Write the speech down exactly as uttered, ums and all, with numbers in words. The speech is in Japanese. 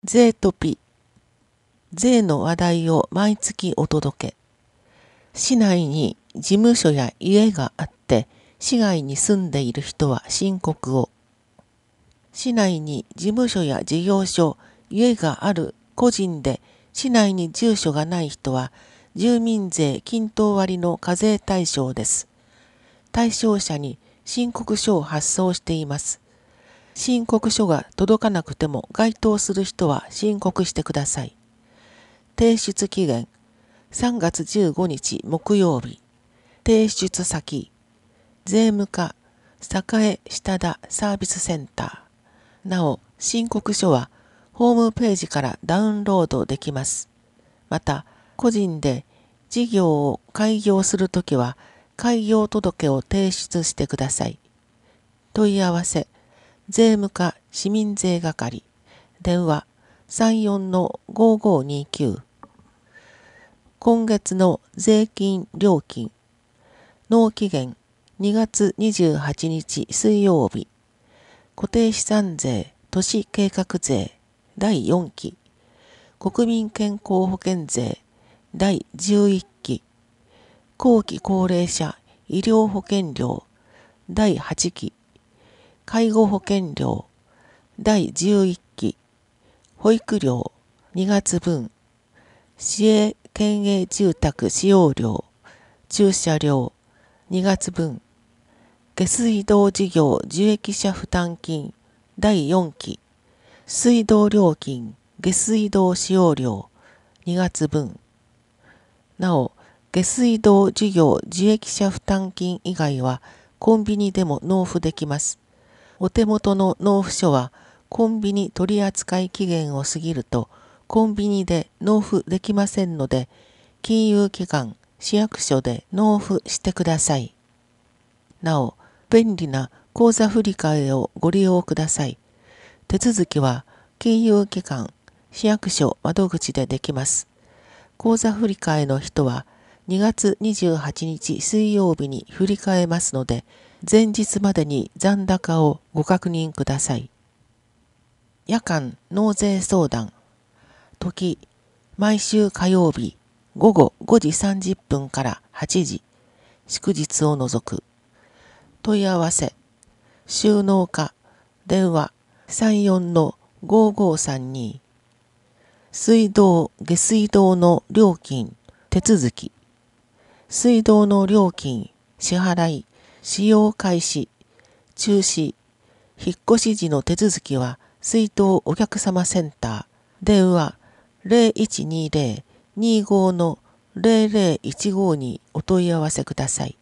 税トピ。税の話題を毎月お届け。市内に事務所や家があって、市外に住んでいる人は申告を。市内に事務所や事業所、家がある個人で、市内に住所がない人は、住民税均等割の課税対象です。対象者に申告書を発送しています。申告書が届かなくても該当する人は申告してください。提出期限さんがつじゅうごにち木曜日。提出先税務課栄下田サービスセンター。なお、申告書はホームページからダウンロードできます。また、個人で事業を開業するときは開業届を提出してください。問い合わせ税務課市民税係電話 さんよんのごごにきゅう。今月の税金料金納期限にがつにじゅうはちにち水曜日。固定資産税都市計画税だいよんき。国民健康保険税だいじゅういっき。後期高齢者医療保険料だいはちき。介護保険料だいじゅういっき。保育料にがつぶん。市営県営住宅使用料駐車料にがつぶん。下水道事業受益者負担金だいよんき。水道料金下水道使用料にがつぶん。なお、下水道事業受益者負担金以外はコンビニでも納付できます。お手元の納付書はコンビニ取扱期限を過ぎるとコンビニで納付できませんので、金融機関、市役所で納付してください。なお、便利な口座振替をご利用ください。手続きは金融機関、市役所窓口でできます。口座振替の人はにがつにじゅうはちにち水曜日に振り替えますので、前日までに残高をご確認ください。夜間納税相談。時、毎週火曜日ごごごじさんじゅっぷんからはちじ、祝日を除く。問い合わせ、収納課、電話さんよんのごごさんに。水道、下水道の料金、手続き。水道の料金、支払い、使用開始、中止、引っ越し時の手続きは水道お客様センター、電話ゼロいちにゼロ にごのゼロゼロいちごにお問い合わせください。